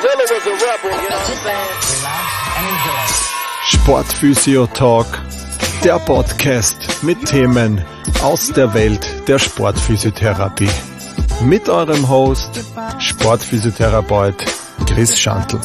Dilla was a rebel, you know what I'm saying? Relax and enjoy. Sportphysio Talk, der Podcast mit Themen aus der Welt der Sportphysiotherapie. Mit eurem Host, Sportphysiotherapeut Chris Schantl.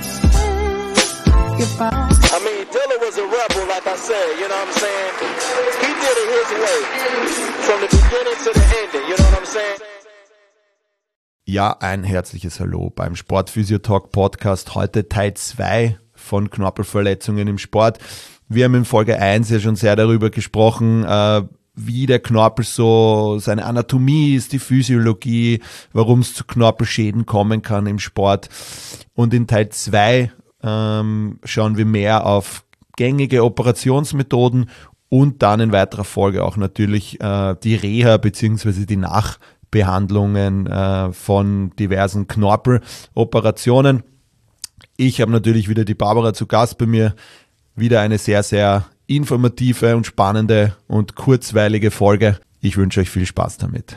I mean, Dilla was a rebel, like I said, you know what I'm saying? He did it his way, from the beginning to the ending, you know what I'm saying? Ja, ein herzliches Hallo beim Sportphysio Talk Podcast. Heute Teil 2 von Knorpelverletzungen im Sport. Wir haben in Folge 1 ja schon sehr darüber gesprochen, wie der Knorpel so, seine Anatomie ist, die Physiologie, warum es zu Knorpelschäden kommen kann im Sport. Und in Teil 2 schauen wir mehr auf gängige Operationsmethoden und dann in weiterer Folge auch natürlich die Reha bzw. die Nachbehandlungen von diversen Knorpeloperationen. Ich habe natürlich wieder die Barbara zu Gast bei mir. Wieder eine sehr, sehr informative und spannende und kurzweilige Folge. Ich wünsche euch viel Spaß damit.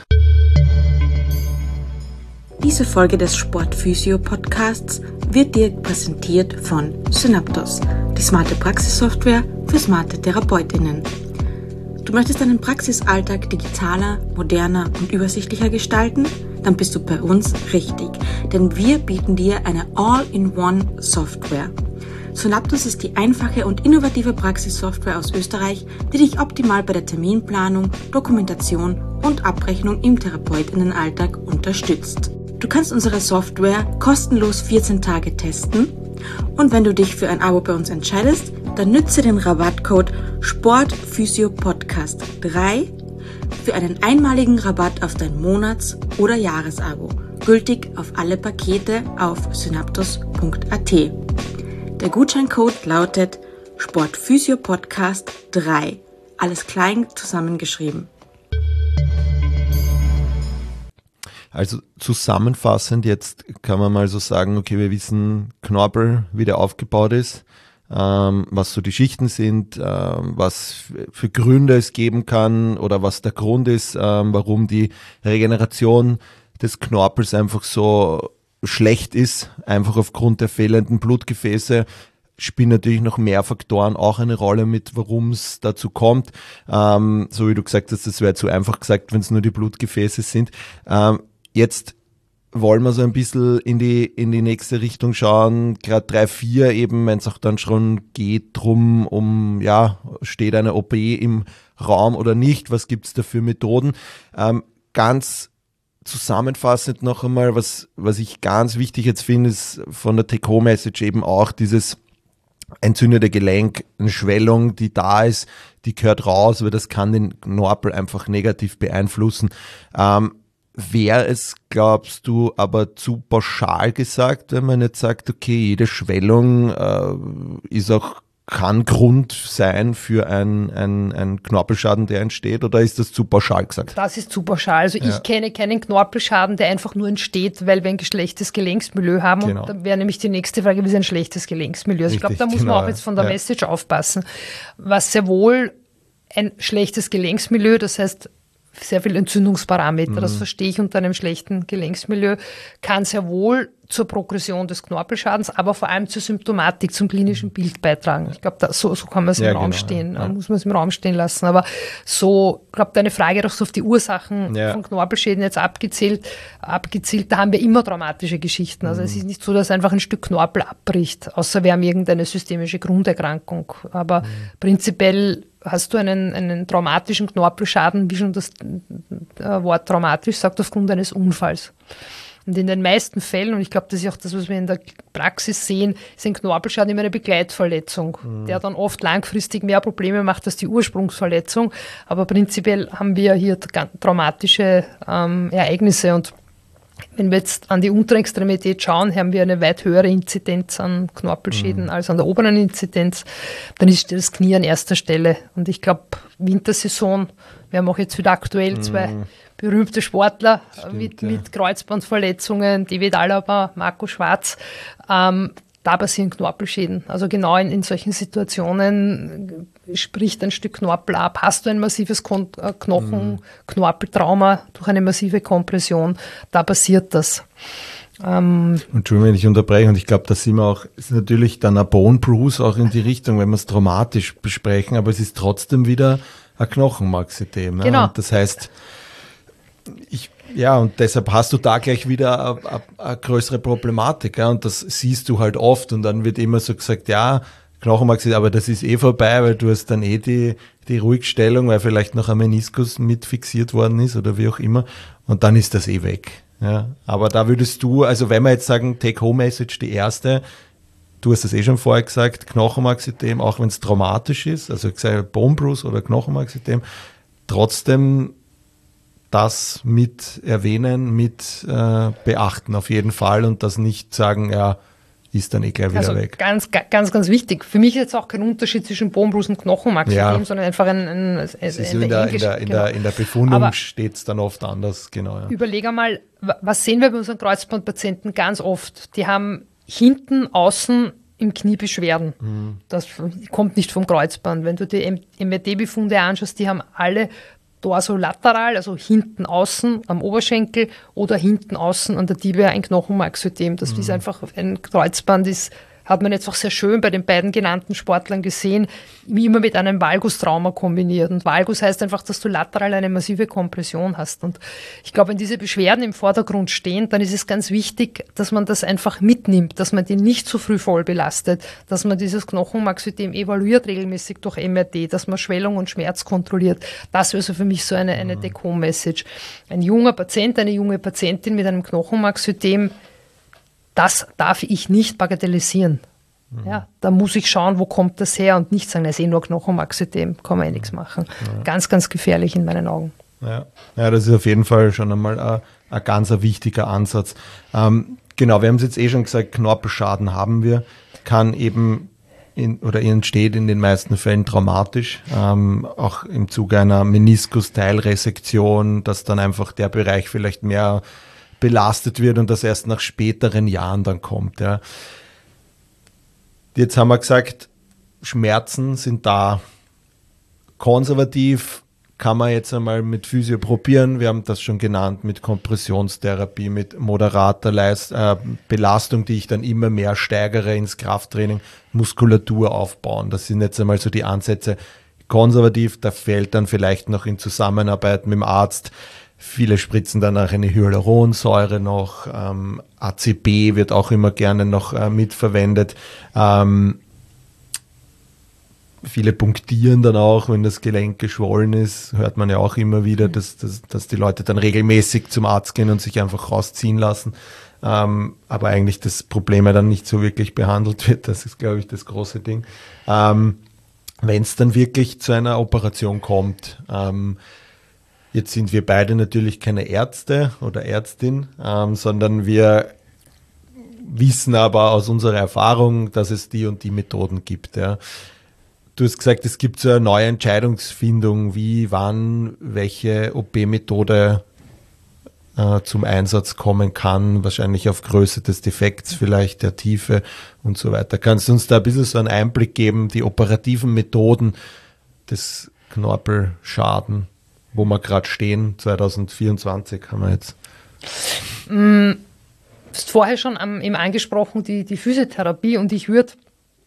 Diese Folge des Sportphysio-Podcasts wird dir präsentiert von Synaptos, die smarte Praxissoftware für smarte TherapeutInnen. Du möchtest deinen Praxisalltag digitaler, moderner und übersichtlicher gestalten? Dann bist du bei uns richtig, denn wir bieten dir eine All-in-One-Software. Synaptos ist die einfache und innovative Praxissoftware aus Österreich, die dich optimal bei der Terminplanung, Dokumentation und Abrechnung im Therapeutinnenalltag unterstützt. Du kannst unsere Software kostenlos 14 Tage testen und wenn du dich für ein Abo bei uns entscheidest, dann nütze den Rabattcode SPORTPHYSIOPODCAST3 für einen einmaligen Rabatt auf dein Monats- oder Jahresabo, gültig auf alle Pakete auf synaptos.at. Der Gutscheincode lautet SportPhysioPodcast3, alles klein zusammengeschrieben. Also zusammenfassend, jetzt kann man mal so sagen, okay, wir wissen Knorpel, wie der aufgebaut ist, was so die Schichten sind, was für Gründe es geben kann oder was der Grund ist, warum die Regeneration des Knorpels einfach so schlecht ist, einfach aufgrund der fehlenden Blutgefäße. Spielen natürlich noch mehr Faktoren auch eine Rolle mit, warum es dazu kommt. So wie du gesagt hast, das wäre zu einfach gesagt, wenn es nur die Blutgefäße sind. Jetzt wollen wir so ein bisschen in die nächste Richtung schauen, gerade 3-4 eben, wenn es auch dann schon geht drum, steht eine OP im Raum oder nicht, was gibt's da für Methoden? Ganz zusammenfassend noch einmal, was ich ganz wichtig jetzt finde, ist von der Take-Home-Message eben auch dieses entzündete Gelenk, eine Schwellung, die da ist, die gehört raus, weil das kann den Knorpel einfach negativ beeinflussen. Wäre es, glaubst du, aber zu pauschal gesagt, wenn man jetzt sagt, okay, jede Schwellung kann Grund sein für einen Knorpelschaden, der entsteht, oder ist das zu pauschal gesagt? Das ist zu pauschal. Also ich kenne keinen Knorpelschaden, der einfach nur entsteht, weil wir ein schlechtes Gelenksmilieu haben. Genau. Und da wäre nämlich die nächste Frage, wie ist ein schlechtes Gelenksmilieu? Also ich glaube, da muss man auch jetzt von der Message aufpassen. Was sehr wohl ein schlechtes Gelenksmilieu, das heißt sehr viel Entzündungsparameter, das verstehe ich unter einem schlechten Gelenksmilieu, kann sehr wohl zur Progression des Knorpelschadens, aber vor allem zur Symptomatik, zum klinischen Bild beitragen. Ich glaube, so kann man es im Raum stehen, muss man es im Raum stehen lassen. Aber so, ich glaube, deine Frage doch so auf die Ursachen von Knorpelschäden jetzt abgezielt, da haben wir immer traumatische Geschichten. Also es ist nicht so, dass einfach ein Stück Knorpel abbricht, außer wir haben irgendeine systemische Grunderkrankung. Aber prinzipiell hast du einen traumatischen Knorpelschaden, wie schon das Wort traumatisch sagt, aufgrund eines Unfalls. Und in den meisten Fällen, und ich glaube, das ist auch das, was wir in der Praxis sehen, ist ein Knorpelschaden immer eine Begleitverletzung, der dann oft langfristig mehr Probleme macht als die Ursprungsverletzung. Aber prinzipiell haben wir hier traumatische Ereignisse. Und wenn wir jetzt an die untere Extremität schauen, haben wir eine weit höhere Inzidenz an Knorpelschäden als an der oberen Inzidenz. Dann ist das Knie an erster Stelle. Und ich glaube, Wintersaison, wir haben auch jetzt wieder aktuell zwei berühmte Sportler mit Kreuzbandverletzungen, David Alaba, Marco Schwarz. Da passieren Knorpelschäden. Also genau in solchen Situationen spricht ein Stück Knorpel ab. Hast du ein massives Knochen-Knorpeltrauma durch eine massive Kompression, da passiert das. Entschuldigung, wenn ich unterbreche, und ich glaube, da sind wir auch, ist natürlich dann ein Bone Bruise auch in die Richtung, wenn wir es traumatisch besprechen, aber es ist trotzdem wieder ein Knochenmarksystem. Genau. Und das heißt, und deshalb hast du da gleich wieder eine größere Problematik. Ja? Und das siehst du halt oft, und dann wird immer so gesagt, ja, Knochenmarksystem, aber das ist vorbei, weil du hast dann die Ruhigstellung, weil vielleicht noch ein Meniskus mit fixiert worden ist oder wie auch immer, und dann ist das weg. Ja, aber da würdest du, also wenn wir jetzt sagen, Take-Home-Message, die erste, du hast es schon vorher gesagt, Knochenmarksystem, auch wenn es traumatisch ist, also gesagt Bone Bruise oder Knochenmarksystem, trotzdem das mit erwähnen, mit beachten auf jeden Fall, und das nicht sagen, ja, ist dann gleich wieder weg. Ganz, ganz, ganz wichtig. Für mich ist jetzt auch kein Unterschied zwischen Bone Bruise und Knochenmarksystem, sondern einfach in der Befundung steht es dann oft anders, genau. Ja. Überleg einmal, was sehen wir bei unseren Kreuzbandpatienten ganz oft? Die haben hinten, außen im Knie Beschwerden. Das kommt nicht vom Kreuzband. Wenn du die MRT-Befunde anschaust, die haben alle dorsolateral, also hinten außen am Oberschenkel oder hinten außen an der Tibia ein Knochenmarksystem. Das ist einfach ein Kreuzband, hat man jetzt auch sehr schön bei den beiden genannten Sportlern gesehen, wie immer mit einem Valgus-Trauma kombiniert. Und Valgus heißt einfach, dass du lateral eine massive Kompression hast. Und ich glaube, wenn diese Beschwerden im Vordergrund stehen, dann ist es ganz wichtig, dass man das einfach mitnimmt, dass man die nicht zu früh voll belastet, dass man dieses Knochenmarksystem evaluiert regelmäßig durch MRT, dass man Schwellung und Schmerz kontrolliert. Das wäre so für mich so eine Take-Home-Message. Ein junger Patient, eine junge Patientin mit einem Knochenmarksystem, das darf ich nicht bagatellisieren. Ja, da muss ich schauen, wo kommt das her, und nicht sagen, es ist nur Knochenmarksystem, kann man nichts machen. Ja. Ganz, ganz gefährlich in meinen Augen. Ja, das ist auf jeden Fall schon einmal ein ganz wichtiger Ansatz. Genau, wir haben es jetzt schon gesagt, Knorpelschaden haben wir, kann eben entsteht in den meisten Fällen traumatisch, auch im Zuge einer Meniskus-Teilresektion, dass dann einfach der Bereich vielleicht mehr belastet wird und das erst nach späteren Jahren dann kommt. Ja. Jetzt haben wir gesagt, Schmerzen sind da. Konservativ kann man jetzt einmal mit Physio probieren. Wir haben das schon genannt, mit Kompressionstherapie, mit moderater Belastung, die ich dann immer mehr steigere ins Krafttraining, Muskulatur aufbauen. Das sind jetzt einmal so die Ansätze. Konservativ, da fällt dann vielleicht noch in Zusammenarbeit mit dem Arzt. Viele spritzen danach eine Hyaluronsäure noch, ACB wird auch immer gerne noch mitverwendet. Viele punktieren dann auch, wenn das Gelenk geschwollen ist, hört man ja auch immer wieder, dass die Leute dann regelmäßig zum Arzt gehen und sich einfach rausziehen lassen. Aber eigentlich das Problem ja dann nicht so wirklich behandelt wird, das ist, glaube ich, das große Ding. Wenn es dann wirklich zu einer Operation kommt, jetzt sind wir beide natürlich keine Ärzte oder Ärztin, sondern wir wissen aber aus unserer Erfahrung, dass es die und die Methoden gibt. Ja. Du hast gesagt, es gibt so eine neue Entscheidungsfindung, wie, wann, welche OP-Methode zum Einsatz kommen kann, wahrscheinlich auf Größe des Defekts, vielleicht der Tiefe und so weiter. Kannst du uns da ein bisschen so einen Einblick geben, die operativen Methoden des Knorpelschaden, wo wir gerade stehen, 2024 haben wir jetzt. Du hast vorher schon eben angesprochen, die Physiotherapie, und ich würde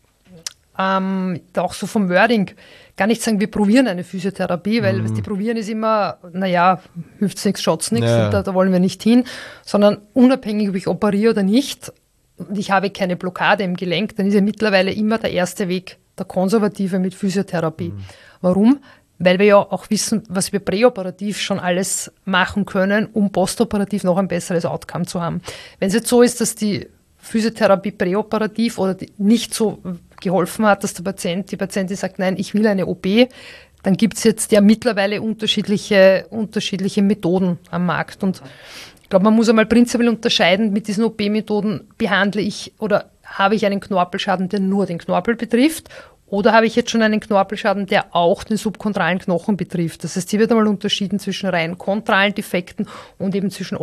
auch so vom Wording gar nicht sagen, wir probieren eine Physiotherapie, weil was die probieren ist immer, hilft nichts, schaut's nichts, ja. Da wollen wir nicht hin, sondern unabhängig, ob ich operiere oder nicht, und ich habe keine Blockade im Gelenk, dann ist ja mittlerweile immer der erste Weg der konservative mit Physiotherapie. Warum? Weil wir ja auch wissen, was wir präoperativ schon alles machen können, um postoperativ noch ein besseres Outcome zu haben. Wenn es jetzt so ist, dass die Physiotherapie präoperativ oder nicht so geholfen hat, dass die Patientin sagt, nein, ich will eine OP, dann gibt es jetzt ja mittlerweile unterschiedliche Methoden am Markt. Und ich glaube, man muss einmal prinzipiell unterscheiden, mit diesen OP-Methoden behandle ich oder habe ich einen Knorpelschaden, der nur den Knorpel betrifft, oder habe ich jetzt schon einen Knorpelschaden, der auch den subchondralen Knochen betrifft. Das heißt, hier wird einmal unterschieden zwischen rein chondralen Defekten und eben zwischen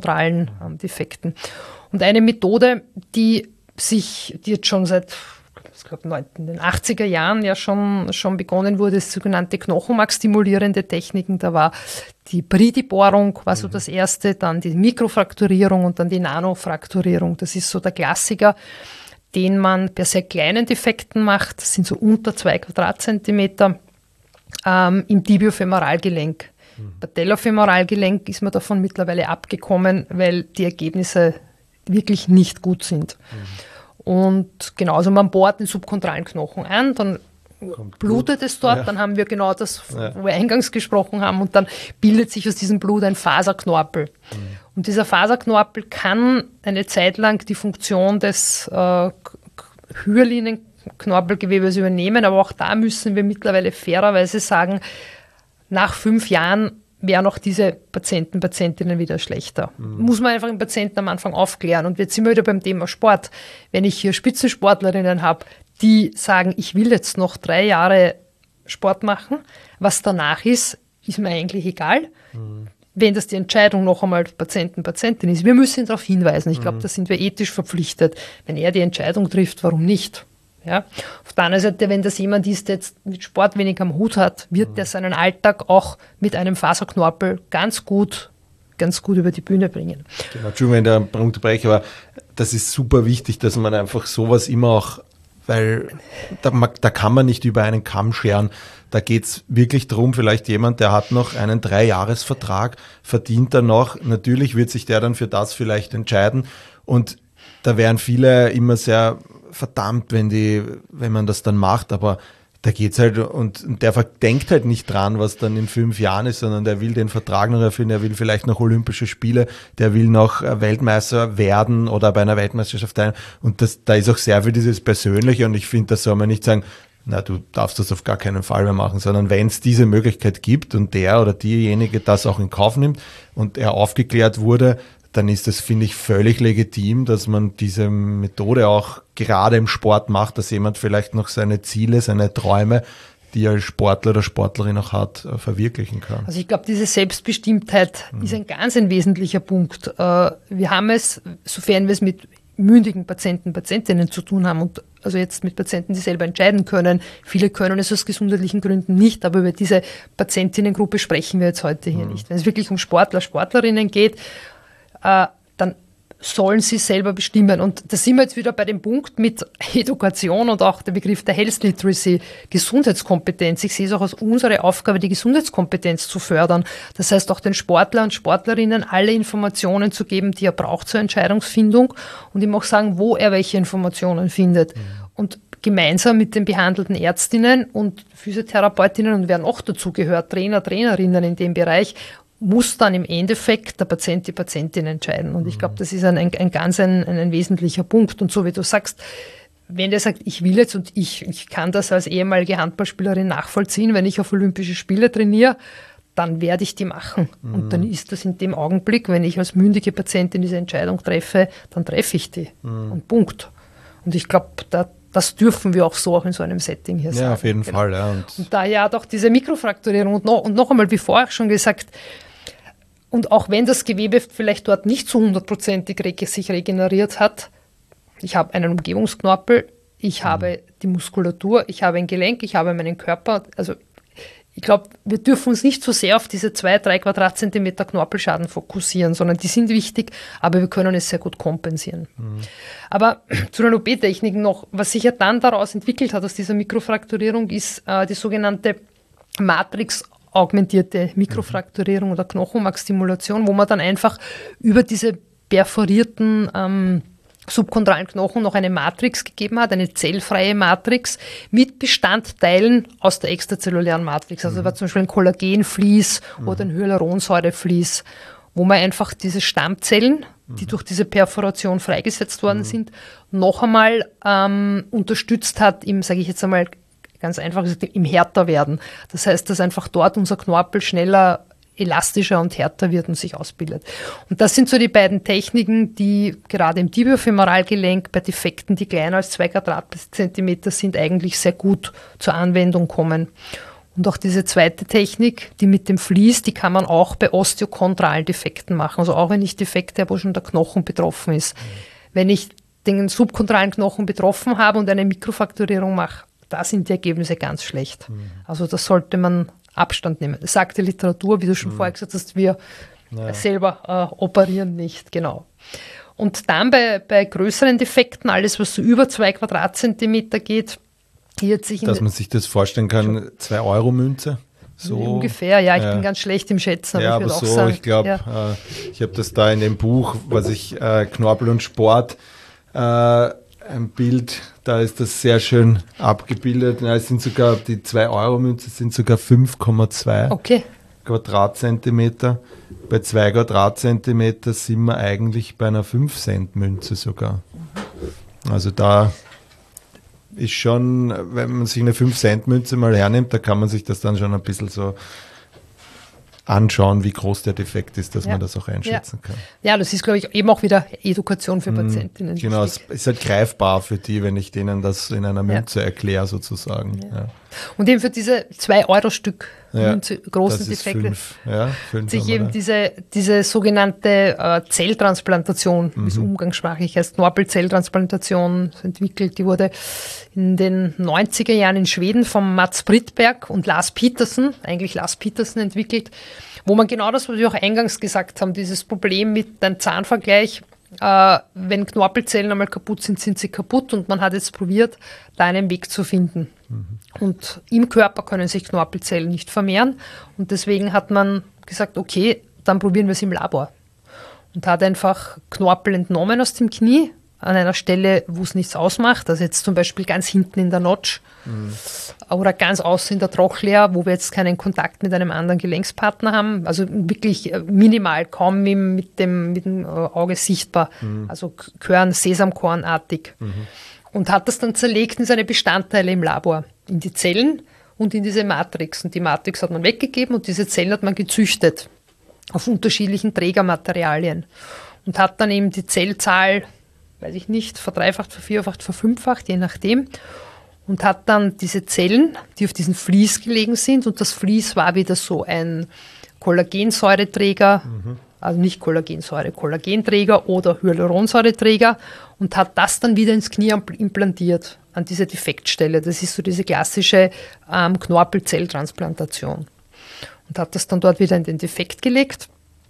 osteochondralen Defekten. Und eine Methode, die jetzt schon seit ich glaube in den 80er Jahren ja schon begonnen wurde, das sogenannte Knochenmarkstimulierende Techniken. Da war die Bridi-Bohrung war so das erste, dann die Mikrofrakturierung und dann die Nanofrakturierung. Das ist so der Klassiker, den man bei sehr kleinen Defekten macht. Das sind so unter 2 Quadratzentimeter im Tibiofemoralgelenk. Patellofemoralgelenk ist man davon mittlerweile abgekommen, weil die Ergebnisse wirklich nicht gut sind. Und genauso, man bohrt den subchondralen Knochen an, dann blutet es dort, dann haben wir genau das, wo wir eingangs gesprochen haben, und dann bildet sich aus diesem Blut ein Faserknorpel. Und dieser Faserknorpel kann eine Zeit lang die Funktion des Hyaline-Knorpelgewebes übernehmen, aber auch da müssen wir mittlerweile fairerweise sagen, nach 5 Jahren wären auch diese Patientinnen wieder schlechter. Muss man einfach den Patienten am Anfang aufklären. Und jetzt sind wir wieder beim Thema Sport. Wenn ich hier Spitzensportlerinnen habe, die sagen, ich will jetzt noch 3 Jahre Sport machen, was danach ist mir eigentlich egal. Wenn das die Entscheidung noch einmal Patientin ist. Wir müssen ihn darauf hinweisen. Ich glaube, da sind wir ethisch verpflichtet. Wenn er die Entscheidung trifft, warum nicht? Ja. Auf der anderen Seite, wenn das jemand ist, der jetzt mit Sport wenig am Hut hat, wird der seinen Alltag auch mit einem Faserknorpel ganz gut über die Bühne bringen. Genau, Entschuldigung, wenn ich da unterbreche, aber das ist super wichtig, dass man einfach sowas immer auch, weil da kann man nicht über einen Kamm scheren. Da geht es wirklich darum, vielleicht jemand, der hat noch einen 3-Jahres-Vertrag, verdient dann noch, natürlich wird sich der dann für das vielleicht entscheiden, und da wären viele immer sehr verdammt, wenn man das dann macht, aber da geht's halt, und der denkt halt nicht dran, was dann in 5 Jahren ist, sondern der will den Vertrag noch erfüllen, der will vielleicht noch Olympische Spiele, der will noch Weltmeister werden oder bei einer Weltmeisterschaft teilnehmen, und da ist auch sehr viel dieses Persönliche, und ich finde, da soll man nicht sagen, na, du darfst das auf gar keinen Fall mehr machen, sondern wenn es diese Möglichkeit gibt und der oder diejenige das auch in Kauf nimmt und er aufgeklärt wurde, dann ist das, finde ich, völlig legitim, dass man diese Methode auch gerade im Sport macht, dass jemand vielleicht noch seine Ziele, seine Träume, die er als Sportler oder Sportlerin auch hat, verwirklichen kann. Also ich glaube, diese Selbstbestimmtheit ist ein wesentlicher Punkt. Wir haben es, sofern wir es mit mündigen Patientinnen zu tun haben, und also jetzt mit Patienten, die selber entscheiden können. Viele können es aus gesundheitlichen Gründen nicht, aber über diese Patientinnengruppe sprechen wir jetzt heute hier nicht. Wenn es wirklich um Sportlerinnen geht, dann sollen sie selber bestimmen. Und da sind wir jetzt wieder bei dem Punkt mit Education und auch der Begriff der Health Literacy, Gesundheitskompetenz. Ich sehe es auch als unsere Aufgabe, die Gesundheitskompetenz zu fördern. Das heißt, auch den Sportler und Sportlerinnen alle Informationen zu geben, die er braucht zur Entscheidungsfindung, und ihm auch sagen, wo er welche Informationen findet. Und gemeinsam mit den behandelten Ärztinnen und Physiotherapeutinnen und wer noch dazu gehört, Trainerinnen in dem Bereich, muss dann im Endeffekt der Patient, die Patientin entscheiden. Und ich glaube, das ist ein wesentlicher Punkt. Und so wie du sagst, wenn der sagt, ich will jetzt, und ich kann das als ehemalige Handballspielerin nachvollziehen, wenn ich auf Olympische Spiele trainiere, dann werde ich die machen. Und dann ist das in dem Augenblick, wenn ich als mündige Patientin diese Entscheidung treffe, dann treffe ich die. Und Punkt. Und ich glaube, das dürfen wir auch in so einem Setting hier sagen. Ja, auf jeden Fall. Ja. Und daher hat auch diese Mikrofrakturierung und noch einmal, wie vorher schon gesagt, und auch wenn das Gewebe vielleicht dort nicht zu 100%ig sich regeneriert hat, ich habe einen Umgebungsknorpel, ich habe die Muskulatur, ich habe ein Gelenk, ich habe meinen Körper. Also ich glaube, wir dürfen uns nicht so sehr auf diese 2-3 Quadratzentimeter Knorpelschaden fokussieren, sondern die sind wichtig, aber wir können es sehr gut kompensieren. Aber zu den OP-Techniken noch, was sich ja dann daraus entwickelt hat aus dieser Mikrofrakturierung, ist die sogenannte Matrix-augmentierte Mikrofrakturierung oder Knochenmarkstimulation, wo man dann einfach über diese perforierten subchondralen Knochen noch eine Matrix gegeben hat, eine zellfreie Matrix mit Bestandteilen aus der extrazellulären Matrix. Also war zum Beispiel ein Kollagenvlies oder ein Hyaluronsäurevlies, wo man einfach diese Stammzellen, die durch diese Perforation freigesetzt worden sind, noch einmal unterstützt hat im, sage ich jetzt einmal ganz einfach gesagt, im Härterwerden. Das heißt, dass einfach dort unser Knorpel schneller elastischer und härter wird und sich ausbildet. Und das sind so die beiden Techniken, die gerade im Tibiofemoralgelenk bei Defekten, die kleiner als 2 Quadratzentimeter sind, eigentlich sehr gut zur Anwendung kommen. Und auch diese zweite Technik, die mit dem Vlies, die kann man auch bei osteochondralen Defekten machen. Also auch wenn ich Defekte habe, wo schon der Knochen betroffen ist. Wenn ich den subchondralen Knochen betroffen habe und eine Mikrofrakturierung mache, da sind die Ergebnisse ganz schlecht. Also da sollte man Abstand nehmen. Das sagt die Literatur, wie du schon vorher gesagt hast, wir selber operieren nicht, genau. Und dann bei größeren Defekten, alles was so über 2 Quadratzentimeter geht, hier sich dass man sich das vorstellen kann, 2-Euro-Münze? So, ungefähr, ich bin ganz schlecht im Schätzen. Aber ja, ich aber auch so, sagen, ich glaube, ich habe das da in dem Buch, was ich, Knorpel und Sport, ein Bild, da ist das sehr schön abgebildet. Es sind sogar, die 2-Euro-Münze sind sogar 5,2 Quadratzentimeter. Bei 2 Quadratzentimeter sind wir eigentlich bei einer 5-Cent-Münze sogar. Also da ist schon, wenn man sich eine 5-Cent-Münze mal hernimmt, da kann man sich das dann schon ein bisschen so anschauen, wie groß der Defekt ist, dass man das auch einschätzen kann. Ja, das ist, glaube ich, eben auch wieder Education für Patientinnen. Genau, es ist halt greifbar für die, wenn ich denen das in einer Münze erkläre, sozusagen. Ja. Und eben für diese 2-Euro-Stück großen Defekte sich eben diese sogenannte Zelltransplantation, wie es umgangssprachlich heißt, Knorpelzelltransplantation entwickelt. Die wurde in den 90er Jahren in Schweden von Mats Brittberg und Lars Petersen entwickelt, wo man genau das, was wir auch eingangs gesagt haben, dieses Problem mit einem Zahnvergleich, wenn Knorpelzellen einmal kaputt sind, sind sie kaputt und man hat jetzt probiert, da einen Weg zu finden. Und im Körper können sich Knorpelzellen nicht vermehren und deswegen hat man gesagt, okay, dann probieren wir es im Labor. Und hat einfach Knorpel entnommen aus dem Knie, an einer Stelle, wo es nichts ausmacht, also jetzt zum Beispiel ganz hinten in der Notch oder ganz außen in der Trochlea, wo wir jetzt keinen Kontakt mit einem anderen Gelenkspartner haben, also wirklich minimal, kaum mit dem Auge sichtbar, also Sesamkornartig. Und hat das dann zerlegt in seine Bestandteile im Labor, in die Zellen und in diese Matrix. Und die Matrix hat man weggegeben und diese Zellen hat man gezüchtet auf unterschiedlichen Trägermaterialien und hat dann eben die Zellzahl, weiß ich nicht, verdreifacht, vervierfacht, verfünffacht, je nachdem. Und hat dann diese Zellen, die auf diesem Vlies gelegen sind, und das Vlies war wieder so ein Kollagensäureträger, also nicht Kollagensäure, Kollagenträger oder Hyaluronsäureträger, und hat das dann wieder ins Knie implantiert, an diese Defektstelle. Das ist so diese klassische Knorpelzelltransplantation. Und hat das dann dort wieder in den Defekt gelegt,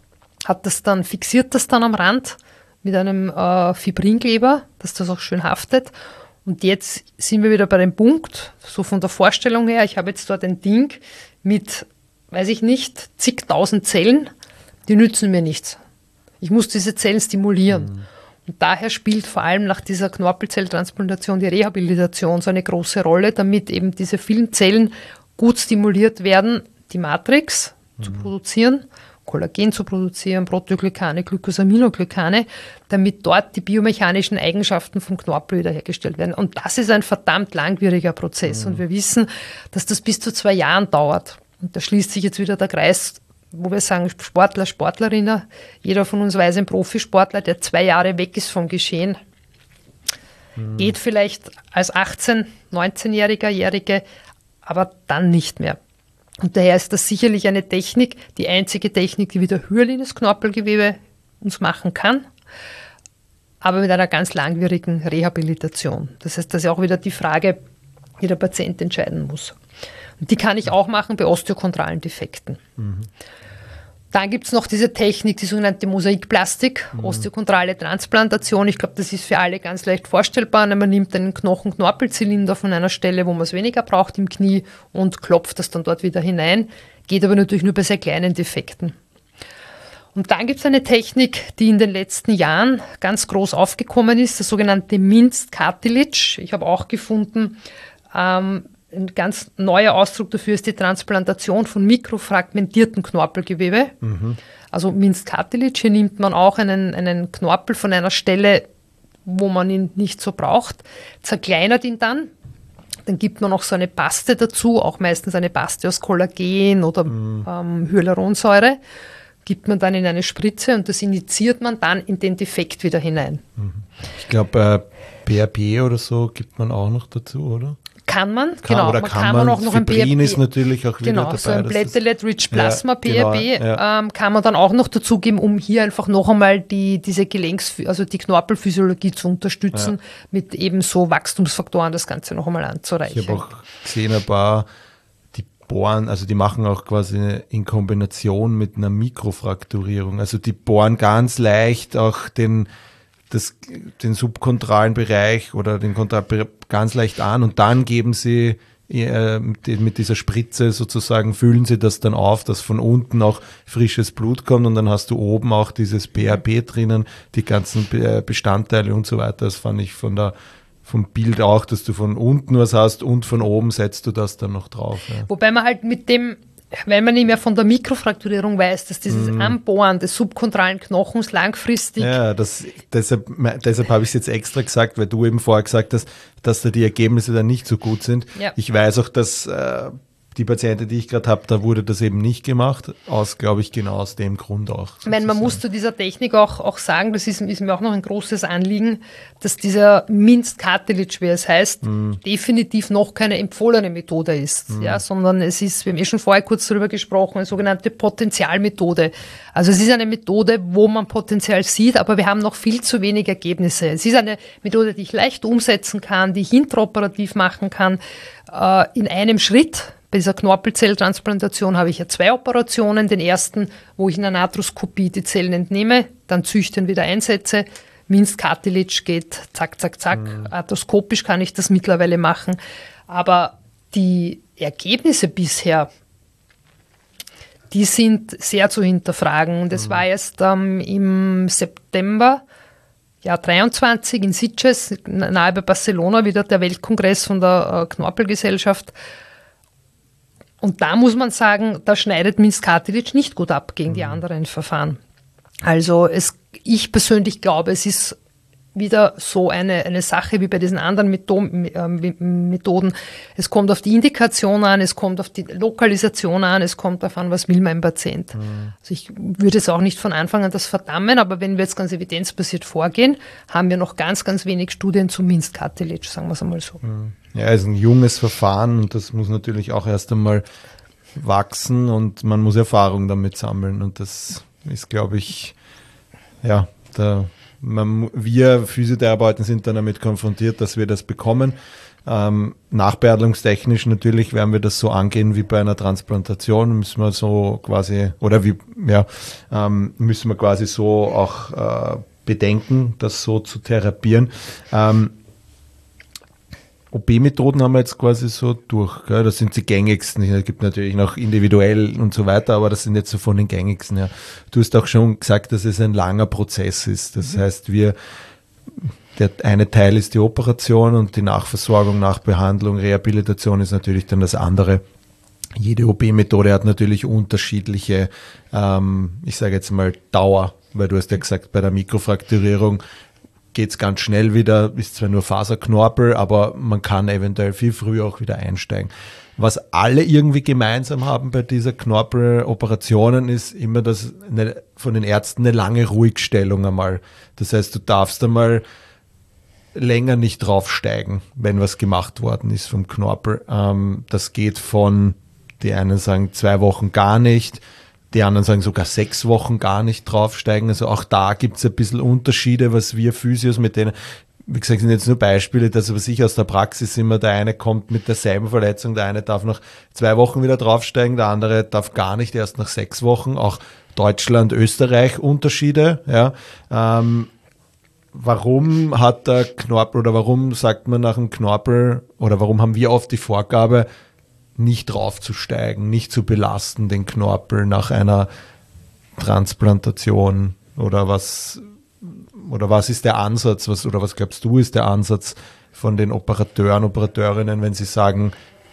fixiert das dann am Rand mit einem Fibrinkleber, dass das auch schön haftet. Und jetzt sind wir wieder bei dem Punkt, so von der Vorstellung her, ich habe jetzt dort ein Ding mit, weiß ich nicht, zigtausend Zellen, die nützen mir nichts. Ich muss diese Zellen stimulieren. Und daher spielt vor allem nach dieser Knorpelzelltransplantation die Rehabilitation so eine große Rolle, damit eben diese vielen Zellen gut stimuliert werden, die Matrix zu produzieren, Kollagen zu produzieren, Proteoglykane, Glycosaminoglycane, damit dort die biomechanischen Eigenschaften vom Knorpel wiederhergestellt werden. Und das ist ein verdammt langwieriger Prozess. Und wir wissen, dass das bis zu 2 Jahren dauert. Und da schließt sich jetzt wieder der Kreis, wo wir sagen, Sportler, Sportlerinnen, jeder von uns weiß, ein Profisportler, der 2 Jahre weg ist vom Geschehen, geht vielleicht als 18-, 19-Jährige, aber dann nicht mehr. Und daher ist das sicherlich eine Technik, die einzige Technik, die wieder hyalines Knorpelgewebe uns machen kann, aber mit einer ganz langwierigen Rehabilitation. Das heißt, das ist auch wieder die Frage, die der Patient entscheiden muss. Und die kann ich auch machen bei osteochondralen Defekten. Dann gibt es noch diese Technik, die sogenannte Mosaikplastik, osteochondrale Transplantation. Ich glaube, das ist für alle ganz leicht vorstellbar. Man nimmt einen Knochen-Knorpelzylinder von einer Stelle, wo man es weniger braucht im Knie und klopft das dann dort wieder hinein. Geht aber natürlich nur bei sehr kleinen Defekten. Und dann gibt es eine Technik, die in den letzten Jahren ganz groß aufgekommen ist, das sogenannte Minced Cartilage. Ich habe auch gefunden, ein ganz neuer Ausdruck dafür ist die Transplantation von mikrofragmentiertem Knorpelgewebe. Also Minced Cartilage. Hier nimmt man auch einen Knorpel von einer Stelle, wo man ihn nicht so braucht, zerkleinert ihn dann. Dann gibt man noch so eine Paste dazu, auch meistens eine Paste aus Kollagen oder Hyaluronsäure. Gibt man dann in eine Spritze und das injiziert man dann in den Defekt wieder hinein. Ich glaube, PRP oder so gibt man auch noch dazu, oder? Kann man auch noch Fibrin ist natürlich auch wieder dabei. So ein Platelet-Rich Plasma, ja, PRP, kann man dann auch noch dazugeben, um hier einfach noch einmal die Knorpelphysiologie zu unterstützen, mit eben so Wachstumsfaktoren das Ganze noch einmal anzureichern. Ich habe auch gesehen, ein paar, die bohren, also die machen auch quasi in Kombination mit einer Mikrofrakturierung. Also die bohren ganz leicht auch den subkontralen Bereich oder den Kontralbereich ganz leicht an und dann geben sie mit dieser Spritze sozusagen, füllen sie das dann auf, dass von unten auch frisches Blut kommt und dann hast du oben auch dieses PRP drinnen, die ganzen Bestandteile und so weiter. Das fand ich vom Bild auch, dass du von unten was hast und von oben setzt du das dann noch drauf. Ja. Wobei man halt weil man nicht mehr von der Mikrofrakturierung weiß, dass dieses Anbohren des subkontralen Knochens langfristig... Ja, deshalb habe ich es jetzt extra gesagt, weil du eben vorher gesagt hast, dass da die Ergebnisse dann nicht so gut sind. Ja. Ich weiß auch, dass die Patienten, die ich gerade habe, da wurde das eben nicht gemacht, glaube ich, genau aus dem Grund auch. Ich meine, man muss zu dieser Technik auch sagen, das ist mir auch noch ein großes Anliegen, dass dieser Minced Cartilage, wie es heißt, definitiv noch keine empfohlene Methode ist, sondern es ist, wir haben schon vorher kurz darüber gesprochen, eine sogenannte Potentialmethode. Also es ist eine Methode, wo man Potenzial sieht, aber wir haben noch viel zu wenig Ergebnisse. Es ist eine Methode, die ich leicht umsetzen kann, die ich intraoperativ machen kann, in einem Schritt. Bei dieser Knorpelzelltransplantation habe ich ja 2 Operationen. Den ersten, wo ich in einer Arthroskopie die Zellen entnehme, dann züchte und wieder einsetze. Minced Cartilage geht zack, zack, zack. Arthroskopisch kann ich das mittlerweile machen. Aber die Ergebnisse bisher, die sind sehr zu hinterfragen. Und es war erst im September 23 in Sitges, nahe bei Barcelona, wieder der Weltkongress von der Knorpelgesellschaft. Und da muss man sagen, da schneidet Minced Cartilage nicht gut ab gegen die anderen Verfahren. Also ich persönlich glaube, es ist wieder so eine Sache wie bei diesen anderen Methoden. Es kommt auf die Indikation an, es kommt auf die Lokalisation an, es kommt darauf an, was will mein Patient. Also ich würde es auch nicht von Anfang an das verdammen, aber wenn wir jetzt ganz evidenzbasiert vorgehen, haben wir noch ganz, ganz wenig Studien zu Minced Cartilage, sagen wir es einmal so. Ja, es ist ein junges Verfahren und das muss natürlich auch erst einmal wachsen und man muss Erfahrung damit sammeln und das ist, glaube ich, wir Physiotherapeuten sind dann damit konfrontiert, dass wir das bekommen. Nachbehandlungstechnisch natürlich werden wir das so angehen wie bei einer Transplantation, müssen wir so quasi, müssen wir quasi so auch bedenken, das so zu therapieren. OP-Methoden haben wir jetzt quasi so durch, gell? Das sind die gängigsten. Es gibt natürlich noch individuell und so weiter, aber das sind jetzt so von den gängigsten. Ja. Du hast auch schon gesagt, dass es ein langer Prozess ist. Das heißt, der eine Teil ist die Operation und die Nachversorgung, Nachbehandlung, Rehabilitation ist natürlich dann das andere. Jede OP-Methode hat natürlich unterschiedliche, ich sage jetzt mal Dauer, weil du hast ja gesagt, bei der Mikrofrakturierung geht es ganz schnell wieder, ist zwar nur Faserknorpel, aber man kann eventuell viel früher auch wieder einsteigen. Was alle irgendwie gemeinsam haben bei dieser Knorpeloperationen ist immer von den Ärzten eine lange Ruhigstellung einmal. Das heißt, du darfst einmal länger nicht draufsteigen, wenn was gemacht worden ist vom Knorpel. Das geht von, die einen sagen 2 Wochen gar nicht, die anderen sagen sogar 6 Wochen gar nicht draufsteigen. Also auch da gibt es ein bisschen Unterschiede, was wir Physios mit denen, wie gesagt, sind jetzt nur Beispiele, dass aber sicher aus der Praxis immer, der eine kommt mit derselben Verletzung, der eine darf nach 2 Wochen wieder draufsteigen, der andere darf gar nicht, erst nach 6 Wochen. Auch Deutschland, Österreich Unterschiede. Ja. Warum hat der Knorpel oder warum sagt man nach dem Knorpel oder warum haben wir oft die Vorgabe, nicht draufzusteigen, nicht zu belasten, den Knorpel nach einer Transplantation oder was ist der Ansatz, was glaubst du ist der Ansatz von den Operateuren, Operateurinnen, wenn sie sagen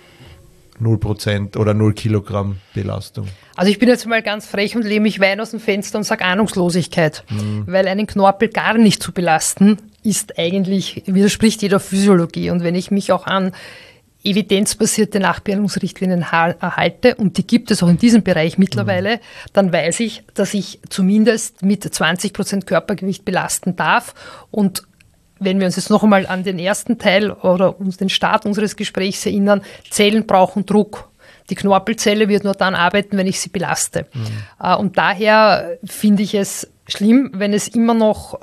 0% oder 0 Kilogramm Belastung? Also ich bin jetzt mal ganz frech und lehne mich weit aus dem Fenster und sage Ahnungslosigkeit, weil einen Knorpel gar nicht zu belasten, widerspricht jeder Physiologie. Und wenn ich mich auch an evidenzbasierte Nachbehandlungsrichtlinien erhalte, und die gibt es auch in diesem Bereich mittlerweile, dann weiß ich, dass ich zumindest mit 20% Körpergewicht belasten darf und wenn wir uns jetzt noch einmal an den ersten Teil oder uns den Start unseres Gesprächs erinnern, Zellen brauchen Druck. Die Knorpelzelle wird nur dann arbeiten, wenn ich sie belaste. Und daher finde ich es schlimm, wenn es immer noch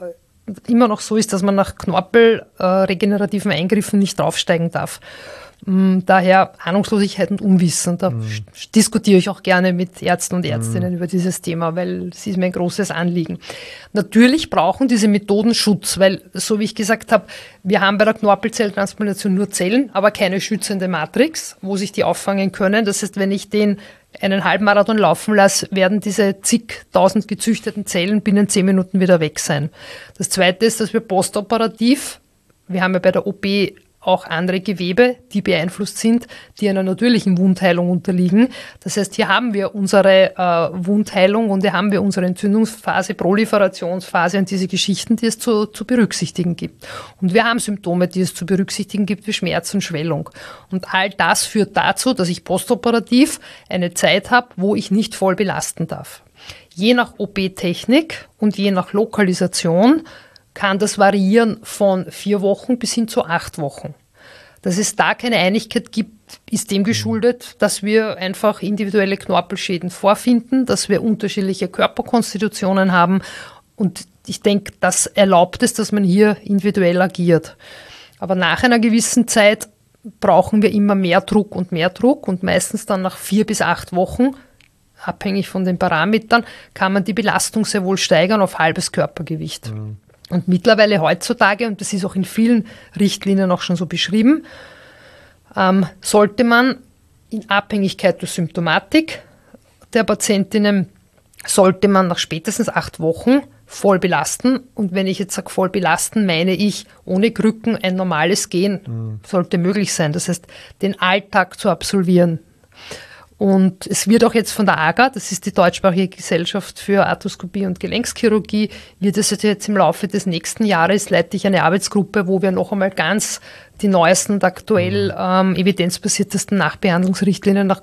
so ist, dass man nach knorpelregenerativen Eingriffen nicht draufsteigen darf. Daher Ahnungslosigkeit und Unwissen. Da diskutiere ich auch gerne mit Ärzten und Ärztinnen über dieses Thema, weil es ist mir ein großes Anliegen. Natürlich brauchen diese Methoden Schutz, weil, so wie ich gesagt habe, wir haben bei der Knorpelzelltransplantation nur Zellen, aber keine schützende Matrix, wo sich die auffangen können. Das heißt, wenn ich den einen Halbmarathon laufen lasse, werden diese zigtausend gezüchteten Zellen binnen 10 Minuten wieder weg sein. Das Zweite ist, dass wir postoperativ, wir haben ja bei der OP auch andere Gewebe, die beeinflusst sind, die einer natürlichen Wundheilung unterliegen. Das heißt, hier haben wir unsere Wundheilung und hier haben wir unsere Entzündungsphase, Proliferationsphase und diese Geschichten, die es zu berücksichtigen gibt. Und wir haben Symptome, die es zu berücksichtigen gibt, wie Schmerz und Schwellung. Und all das führt dazu, dass ich postoperativ eine Zeit habe, wo ich nicht voll belasten darf. Je nach OP-Technik und je nach Lokalisation kann das variieren von 4 Wochen bis hin zu 8 Wochen. Dass es da keine Einigkeit gibt, ist dem geschuldet, dass wir einfach individuelle Knorpelschäden vorfinden, dass wir unterschiedliche Körperkonstitutionen haben und ich denke, das erlaubt es, dass man hier individuell agiert. Aber nach einer gewissen Zeit brauchen wir immer mehr Druck und meistens dann nach 4 bis 8 Wochen, abhängig von den Parametern, kann man die Belastung sehr wohl steigern auf halbes Körpergewicht. Und mittlerweile heutzutage, und das ist auch in vielen Richtlinien auch schon so beschrieben, sollte man in Abhängigkeit der Symptomatik der Patientinnen, sollte man nach spätestens 8 Wochen voll belasten. Und wenn ich jetzt sage voll belasten, meine ich ohne Krücken ein normales Gehen sollte möglich sein. Das heißt, den Alltag zu absolvieren. Und es wird auch jetzt von der AGA, das ist die deutschsprachige Gesellschaft für Arthroskopie und Gelenkschirurgie, wird es jetzt im Laufe des nächsten Jahres, leite ich eine Arbeitsgruppe, wo wir noch einmal ganz die neuesten und aktuell evidenzbasiertesten Nachbehandlungsrichtlinien nach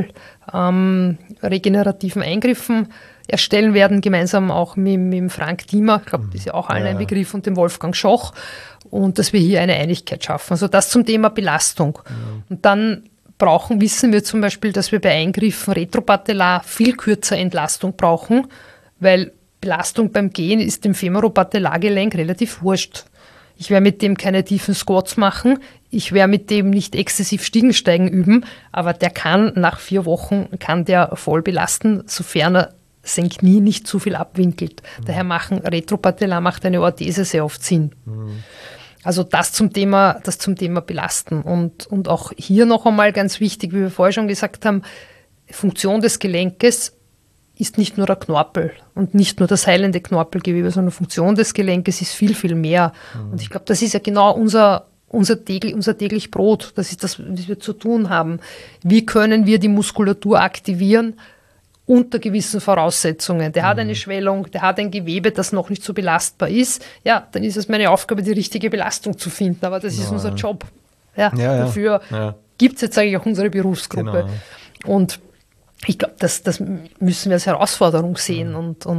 Knorpel-regenerativen Eingriffen erstellen werden, gemeinsam auch mit dem Frank Thiemer, ich glaube, das ist ja auch allen ein Begriff, und dem Wolfgang Schoch, und dass wir hier eine Einigkeit schaffen. Also das zum Thema Belastung. Und dann wissen wir zum Beispiel, dass wir bei Eingriffen retropatellar viel kürzer Entlastung brauchen, weil Belastung beim Gehen ist dem Femoropatellargelenk relativ wurscht. Ich werde mit dem keine tiefen Squats machen, ich werde mit dem nicht exzessiv Stiegensteigen üben, aber der kann nach 4 Wochen voll belasten, sofern er sein Knie nicht zu viel abwinkelt. Daher retropatellar macht eine Orthese sehr oft Sinn. Also das zum Thema Belasten. Und auch hier noch einmal ganz wichtig, wie wir vorher schon gesagt haben, Funktion des Gelenkes ist nicht nur der Knorpel und nicht nur das heilende Knorpelgewebe, sondern Funktion des Gelenkes ist viel, viel mehr. Und ich glaube, das ist ja genau unser täglich Brot. Das ist das, was wir zu tun haben. Wie können wir die Muskulatur aktivieren? Unter gewissen Voraussetzungen. Der hat eine Schwellung, der hat ein Gewebe, das noch nicht so belastbar ist. Ja, dann ist es meine Aufgabe, die richtige Belastung zu finden. Aber das ist unser Job. Dafür gibt es jetzt eigentlich auch unsere Berufsgruppe. Genau. Und ich glaube, das müssen wir als Herausforderung sehen.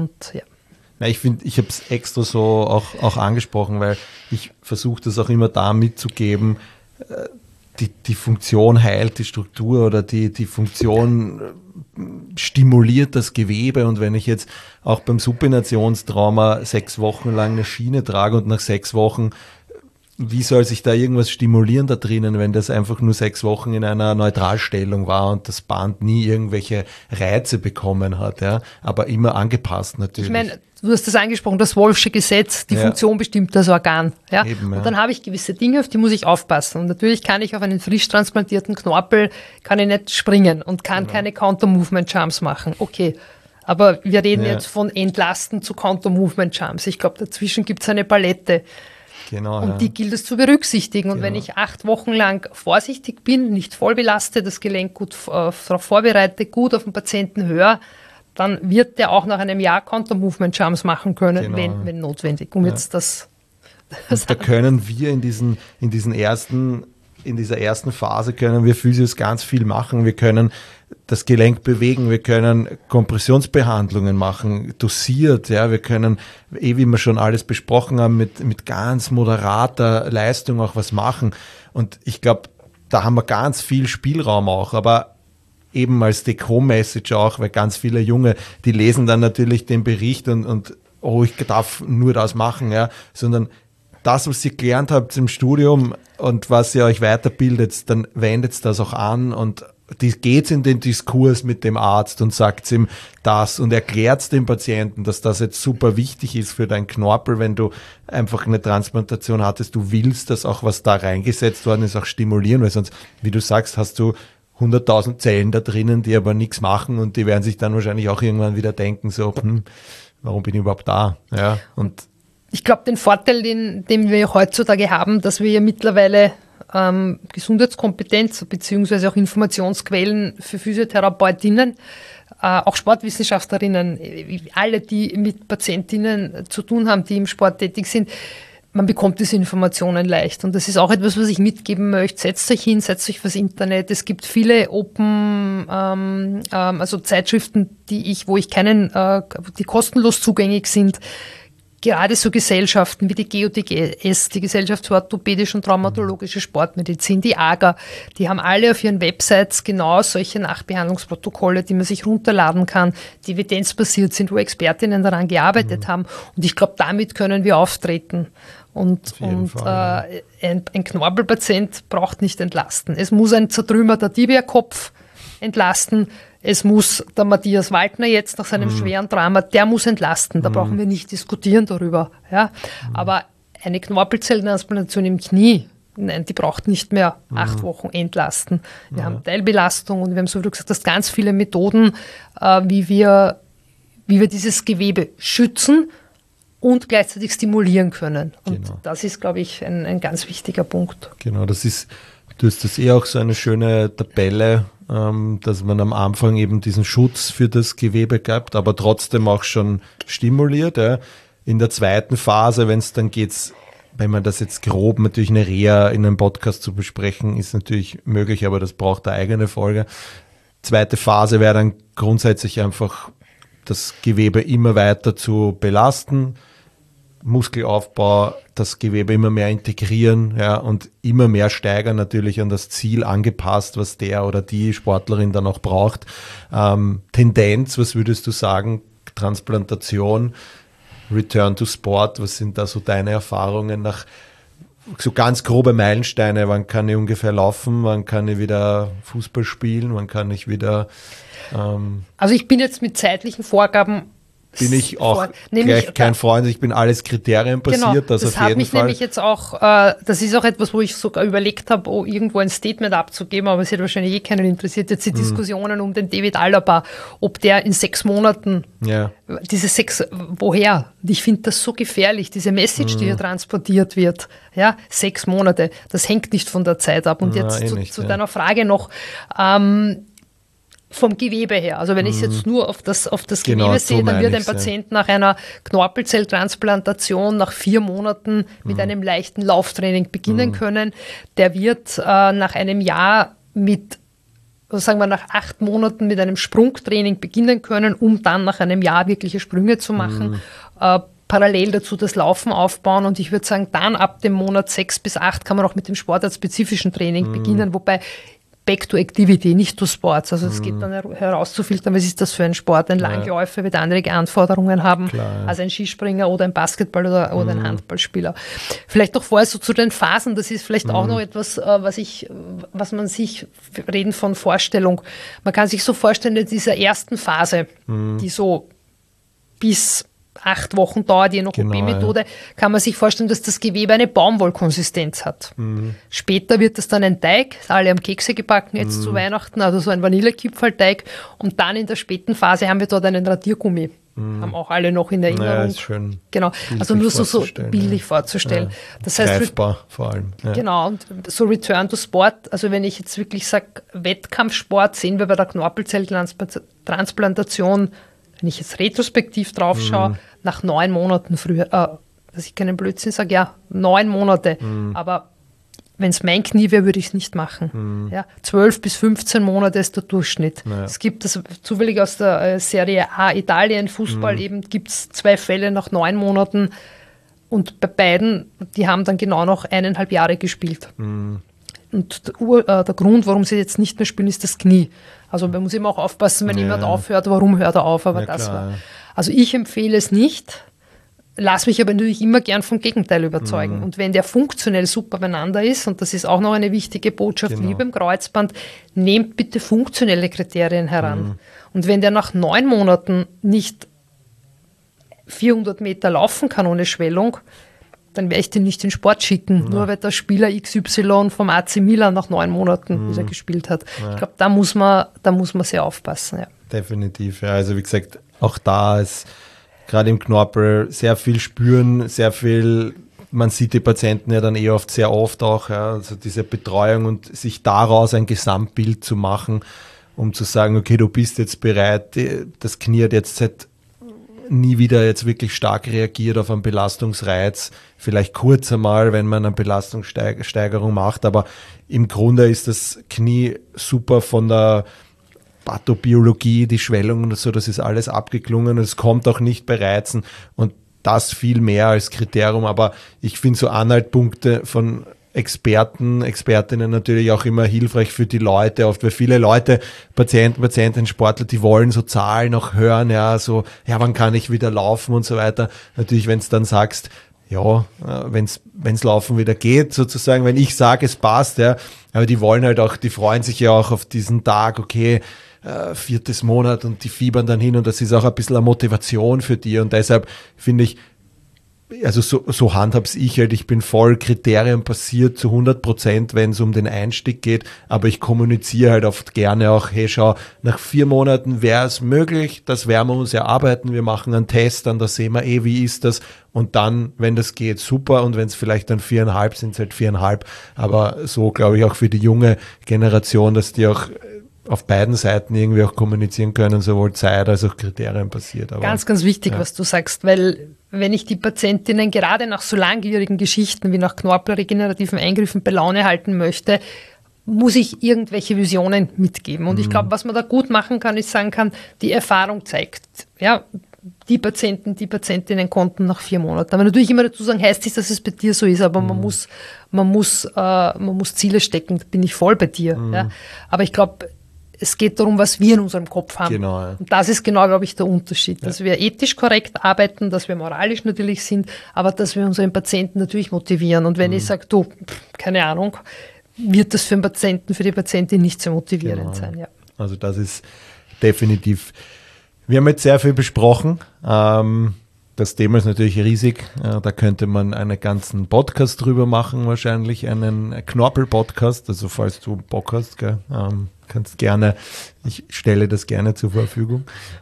Ja, ich finde, ich habe es extra so auch angesprochen, weil ich versuche das auch immer da mitzugeben, die Funktion heilt die Struktur oder die Funktion stimuliert das Gewebe. Und wenn ich jetzt auch beim Supinationstrauma 6 Wochen lang eine Schiene trage und nach 6 Wochen, wie soll sich da irgendwas stimulieren da drinnen, wenn das einfach nur 6 Wochen in einer Neutralstellung war und das Band nie irgendwelche Reize bekommen hat, ja, aber immer angepasst natürlich. Ich meine, du hast das angesprochen, das Wolffsche Gesetz, die Funktion bestimmt das Organ. Ja? Eben, und dann habe ich gewisse Dinge, auf die muss ich aufpassen. Und natürlich kann ich auf einen frisch transplantierten Knorpel nicht springen und kann keine Counter-Movement-Jumps machen. Okay, aber wir reden jetzt von Entlasten zu Counter-Movement-Jumps. Ich glaube, dazwischen gibt es eine Palette. Genau, und die gilt es zu berücksichtigen. Und wenn ich 8 Wochen lang vorsichtig bin, nicht voll belaste, das Gelenk gut darauf vorbereite, gut auf den Patienten höre, dann wird der auch nach einem Jahr Counter-Movement-Jumps machen können, wenn notwendig. Und da können wir in diesen ersten in dieser ersten Phase können wir Physios ganz viel machen. Wir können das Gelenk bewegen, wir können Kompressionsbehandlungen machen, dosiert, ja, wir können, wie wir schon alles besprochen haben, mit ganz moderater Leistung auch was machen. Und ich glaube, da haben wir ganz viel Spielraum auch, aber eben als Take-Home-Message auch, weil ganz viele Junge, die lesen dann natürlich den Bericht und ich darf nur das machen, ja, sondern das, was ihr gelernt habt im Studium und was ihr euch weiterbildet, dann wendet das auch an und geht in den Diskurs mit dem Arzt und sagt ihm das und erklärt dem Patienten, dass das jetzt super wichtig ist für deinen Knorpel, wenn du einfach eine Transplantation hattest, du willst, dass auch was da reingesetzt worden ist, auch stimulieren, weil sonst, wie du sagst, hast du 100.000 Zellen da drinnen, die aber nichts machen und die werden sich dann wahrscheinlich auch irgendwann wieder denken, so, warum bin ich überhaupt da? Ja, und ich glaube, den Vorteil, den wir heutzutage haben, dass wir ja mittlerweile Gesundheitskompetenz bzw. auch Informationsquellen für Physiotherapeutinnen, auch Sportwissenschaftlerinnen, alle, die mit Patientinnen zu tun haben, die im Sport tätig sind, man bekommt diese Informationen leicht. Und das ist auch etwas, was ich mitgeben möchte. Setzt euch hin, setzt euch fürs Internet. Es gibt viele also Zeitschriften, wo ich kennen, die kostenlos zugänglich sind. Gerade so Gesellschaften wie die GOTGS, die Gesellschaft für orthopädische und traumatologische Sportmedizin, die AGA, die haben alle auf ihren Websites genau solche Nachbehandlungsprotokolle, die man sich runterladen kann, die evidenzbasiert sind, wo Expertinnen daran gearbeitet haben. Und ich glaube, damit können wir auftreten. Und ein Knorpelpatient braucht nicht entlasten. Es muss ein zertrümmerter Tibiakopf entlasten. Es muss der Matthias Waldner jetzt nach seinem schweren Drama, der muss entlasten. Da brauchen wir nicht diskutieren darüber. Ja? Aber eine Knorpelzelltransplantation im Knie, nein, die braucht nicht mehr 8 Wochen entlasten. Wir haben Teilbelastung und wir haben, so wie du gesagt hast, ganz viele Methoden, wie wir dieses Gewebe schützen und gleichzeitig stimulieren können. Und das ist, glaube ich, ein ganz wichtiger Punkt. Genau, du hast das auch so eine schöne Tabelle, dass man am Anfang eben diesen Schutz für das Gewebe gibt, aber trotzdem auch schon stimuliert. Ja. In der zweiten Phase, wenn es dann geht, wenn man das jetzt grob natürlich eine Reha in einem Podcast zu besprechen, ist natürlich möglich, aber das braucht eine eigene Folge. Zweite Phase wäre dann grundsätzlich einfach das Gewebe immer weiter zu belasten, Muskelaufbau, das Gewebe immer mehr integrieren, ja, und immer mehr steigern, natürlich an das Ziel angepasst, was der oder die Sportlerin dann auch braucht. Tendenz, was würdest du sagen? Transplantation, Return to Sport, was sind da so deine Erfahrungen nach so ganz grobe Meilensteine? Wann kann ich ungefähr laufen? Wann kann ich wieder Fußball spielen? Wann kann ich wieder... Also ich bin jetzt mit zeitlichen Vorgaben bin ich auch gleich kein Freund. Ich bin alles kriterienbasiert. Genau, das hat mich nämlich jetzt auch, das ist auch etwas, wo ich sogar überlegt habe, irgendwo ein Statement abzugeben, aber es hat wahrscheinlich keinen interessiert. Jetzt die Diskussionen um den David Alaba, ob der in 6 Monaten, diese 6, woher? Und ich finde das so gefährlich, diese Message, die hier transportiert wird. Ja, 6 Monate, das hängt nicht von der Zeit ab. Und jetzt zu deiner Frage noch, vom Gewebe her. Also wenn ich es jetzt nur auf das Gewebe sehe, dann wird ein Patient nach einer Knorpelzelltransplantation nach 4 Monaten mit einem leichten Lauftraining beginnen können. Der wird nach einem Jahr nach 8 Monaten mit einem Sprungtraining beginnen können, um dann nach einem Jahr wirkliche Sprünge zu machen. Parallel dazu das Laufen aufbauen und ich würde sagen, dann ab dem Monat 6 bis 8 kann man auch mit dem sportartspezifischen Training beginnen, wobei Back to Activity, nicht to Sports. Also es geht dann herauszufiltern, was ist das für ein Sport. Ein Langläufer wird andere Anforderungen haben als ein Skispringer oder ein Basketball oder ein Handballspieler. Vielleicht noch vorher so zu den Phasen, das ist vielleicht auch noch etwas, was man sich, reden von Vorstellung, man kann sich so vorstellen, in dieser ersten Phase, die so bis 8 Wochen dauert, je nach OP-Methode, kann man sich vorstellen, dass das Gewebe eine Baumwollkonsistenz hat. Später wird das dann ein Teig, alle haben Kekse gebacken jetzt zu Weihnachten, also so ein Vanillekipferlteig und dann in der späten Phase haben wir dort einen Radiergummi. Haben auch alle noch in Erinnerung. Ja, ist schön. Genau, also nur so bildlich vorzustellen. Das heißt, greifbar vor allem. Ja. Genau, und so Return to Sport, also wenn ich jetzt wirklich sage, Wettkampfsport, sehen wir bei der Knorpelzelltransplantation, wenn ich jetzt retrospektiv drauf schaue, nach 9 Monaten früher, dass ich keinen Blödsinn sage, 9 Monate, aber wenn es mein Knie wäre, würde ich es nicht machen. Ja, 12 bis 15 Monate ist der Durchschnitt. Es gibt das zufällig aus der Serie A Italien Fußball eben, gibt es 2 Fälle nach 9 Monaten und bei beiden, die haben dann genau noch 1,5 Jahre gespielt. Und der Grund, warum sie jetzt nicht mehr spielen, ist das Knie. Also man muss immer auch aufpassen, wenn jemand aufhört, warum hört er auf? Aber das war. Also ich empfehle es nicht, lass mich aber natürlich immer gern vom Gegenteil überzeugen. Und wenn der funktionell super beieinander ist, und das ist auch noch eine wichtige Botschaft, wie beim Kreuzband, nehmt bitte funktionelle Kriterien heran. Und wenn der nach 9 Monaten nicht 400 Meter laufen kann ohne Schwellung, dann werde ich den nicht in den Sport schicken, nur weil der Spieler XY vom AC Milan nach 9 Monaten wieder gespielt hat. Ich glaube, da muss man sehr aufpassen. Ja. Definitiv, ja. Also wie gesagt, auch da ist gerade im Knorpel sehr viel spüren, sehr viel, man sieht die Patienten ja dann oft sehr oft auch, ja, also diese Betreuung und sich daraus ein Gesamtbild zu machen, um zu sagen, okay, du bist jetzt bereit, das Knie hat jetzt seit nie wieder jetzt wirklich stark reagiert auf einen Belastungsreiz, vielleicht kurz einmal, wenn man eine Belastungssteigerung macht, aber im Grunde ist das Knie super von der Pathobiologie, die Schwellung und so, das ist alles abgeklungen und es kommt auch nicht bei Reizen und das viel mehr als Kriterium, aber ich finde so Anhaltspunkte von Experten, Expertinnen natürlich auch immer hilfreich für die Leute, oft, weil viele Leute, Patienten, Sportler, die wollen so Zahlen auch hören, ja, so, ja, wann kann ich wieder laufen und so weiter. Natürlich, wenn es dann sagst, ja, wenn's Laufen wieder geht, sozusagen, wenn ich sage, es passt, ja, aber die wollen halt auch, die freuen sich ja auch auf diesen Tag, okay, 4. Monat und die fiebern dann hin und das ist auch ein bisschen eine Motivation für die und deshalb finde ich, also so handhab's ich halt, ich bin voll kriterienbasiert zu 100%, wenn es um den Einstieg geht, aber ich kommuniziere halt oft gerne auch, hey schau, nach 4 Monaten wäre es möglich, das werden wir uns erarbeiten, wir machen einen Test, dann da sehen wir wie ist das und dann, wenn das geht, super und wenn es vielleicht dann 4,5 sind es halt 4,5, aber so glaube ich auch für die junge Generation, dass die auch auf beiden Seiten irgendwie auch kommunizieren können, sowohl Zeit als auch Kriterien basiert. Aber, ganz, ganz wichtig, was du sagst, weil wenn ich die Patientinnen gerade nach so langwierigen Geschichten wie nach knorpelregenerativen Eingriffen bei Laune halten möchte, muss ich irgendwelche Visionen mitgeben. Und ich glaube, was man da gut machen kann, ist sagen kann, die Erfahrung zeigt, ja, die Patientinnen konnten nach 4 Monaten. Aber natürlich immer dazu sagen, heißt nicht, dass es bei dir so ist, aber man muss Ziele stecken, da bin ich voll bei dir. Ja. Aber ich glaube, es geht darum, was wir in unserem Kopf haben. Genau, ja. Und das ist genau, glaube ich, der Unterschied. Dass wir ethisch korrekt arbeiten, dass wir moralisch natürlich sind, aber dass wir unseren Patienten natürlich motivieren. Und wenn ich sage, du, keine Ahnung, wird das für den Patienten, für die Patientin nicht so motivierend sein. Ja. Also das ist definitiv. Wir haben jetzt sehr viel besprochen. Das Thema ist natürlich riesig. Da könnte man einen ganzen Podcast drüber machen, wahrscheinlich einen Knorpel-Podcast. Also falls du Bock hast, gell, kannst gerne, ich stelle das gerne zur Verfügung.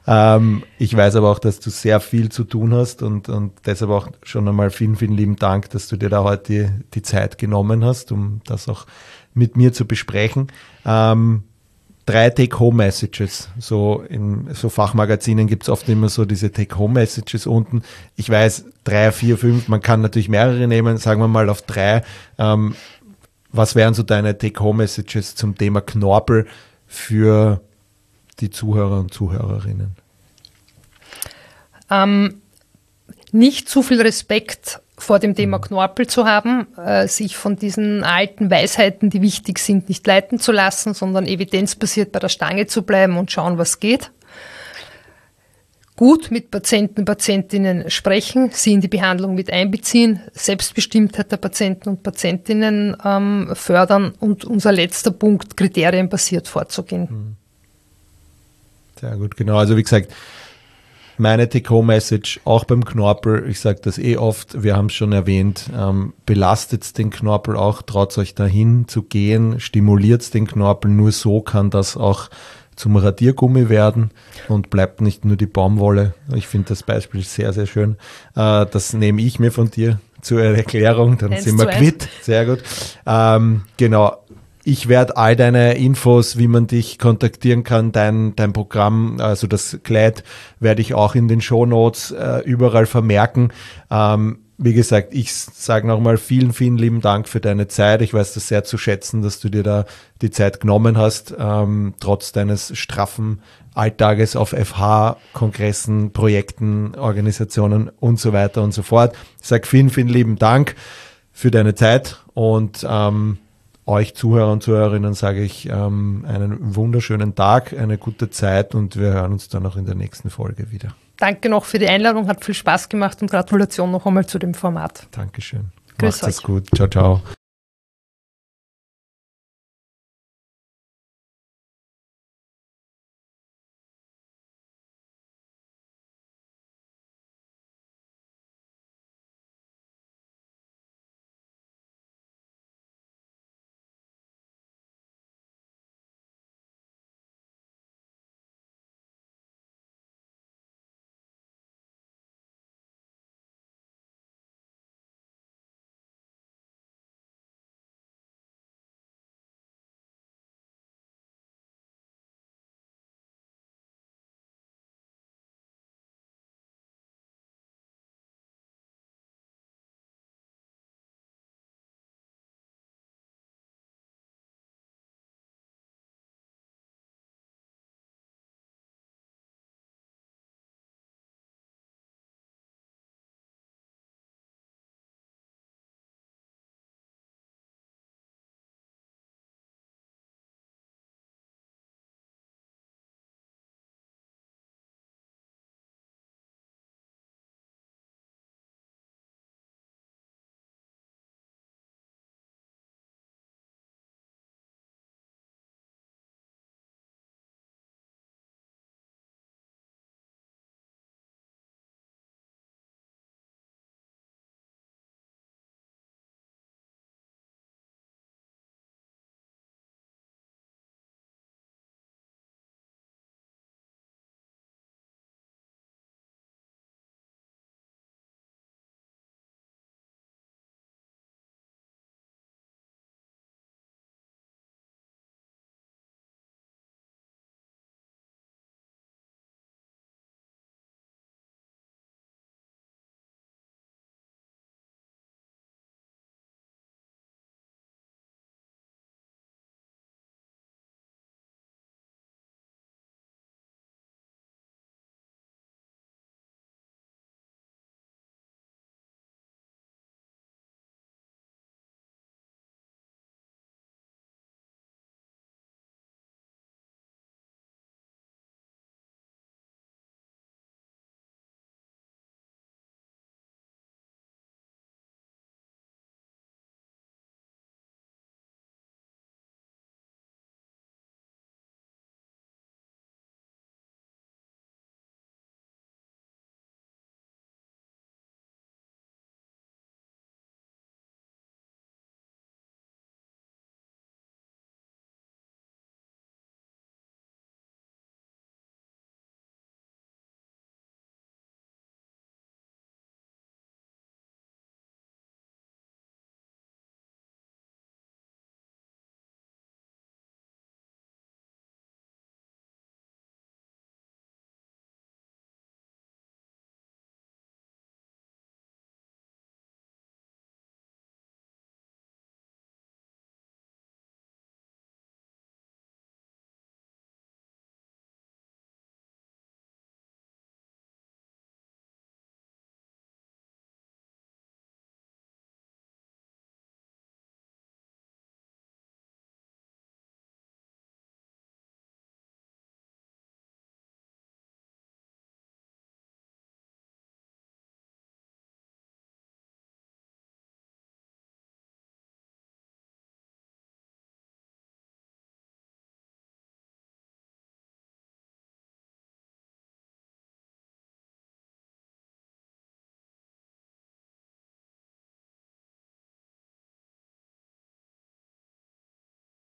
Ich weiß aber auch, dass du sehr viel zu tun hast und deshalb auch schon einmal vielen, vielen lieben Dank, dass du dir da heute die Zeit genommen hast, um das auch mit mir zu besprechen. 3 Take-Home-Messages. So in so Fachmagazinen gibt es oft immer so diese Take-Home-Messages unten. Ich weiß, 3, 4, 5, man kann natürlich mehrere nehmen, sagen wir mal auf 3. Was wären so deine Take-Home-Messages zum Thema Knorpel für die Zuhörer und Zuhörerinnen? Nicht zu viel Respekt vor dem Thema Knorpel zu haben, sich von diesen alten Weisheiten, die wichtig sind, nicht leiten zu lassen, sondern evidenzbasiert bei der Stange zu bleiben und schauen, was geht. Gut mit Patienten und Patientinnen sprechen, sie in die Behandlung mit einbeziehen, Selbstbestimmtheit der Patienten und Patientinnen fördern und unser letzter Punkt, kriterienbasiert vorzugehen. Sehr gut, genau. Also wie gesagt, meine Take-Home-Message, auch beim Knorpel, ich sage das oft, wir haben es schon erwähnt, belastet den Knorpel auch, traut euch dahin zu gehen, stimuliert den Knorpel, nur so kann das auch zum Radiergummi werden und bleibt nicht nur die Baumwolle. Ich finde das Beispiel sehr, sehr schön. Das nehme ich mir von dir zur Erklärung, dann sind wir quitt. Sehr gut. Genau. Ich werde all deine Infos, wie man dich kontaktieren kann, dein Programm, also das Kleid, werde ich auch in den Shownotes überall vermerken. wie gesagt, ich sage nochmal vielen, vielen lieben Dank für deine Zeit. Ich weiß das sehr zu schätzen, dass du dir da die Zeit genommen hast, trotz deines straffen Alltages auf FH, Kongressen, Projekten, Organisationen und so weiter und so fort. Ich sage vielen, vielen lieben Dank für deine Zeit und euch Zuhörer und Zuhörerinnen sage ich einen wunderschönen Tag, eine gute Zeit und wir hören uns dann auch in der nächsten Folge wieder. Danke noch für die Einladung, hat viel Spaß gemacht und Gratulation noch einmal zu dem Format. Dankeschön. Grüß Macht's gut. Ciao, ciao.